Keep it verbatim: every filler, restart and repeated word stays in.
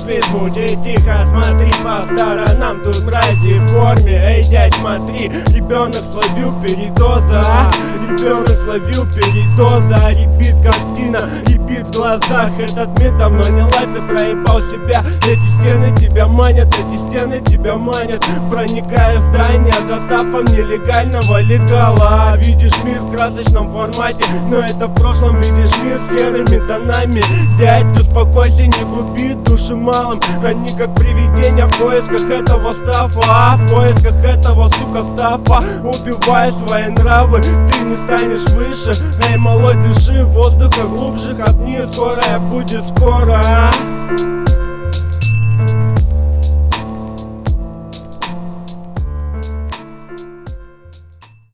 вид мутить. Тихо смотри по сторонам, тут мрази в форме. Эй, дядь, смотри, ребенок словил передоза, а? Ребенок словил передоза. Репит картина, репит в глазах. Этот мир давно не лайф, ты проебал себя. Эти стены тебя манят, эти стены тебя манят. Проникая в здание, заставом нелегального легала. Видишь мир в красочном формате, но это в прошлом. Видишь мир серыми тонами. Дядь, успокойся, не губи души малым. Они как привидения в поисках этого стафа, а в поисках этого, сука, стафа. Убивая свои нравы, ты не станешь выше. Эй, малой, дыши воздуха глубже, хапни, скорая будет скоро, а?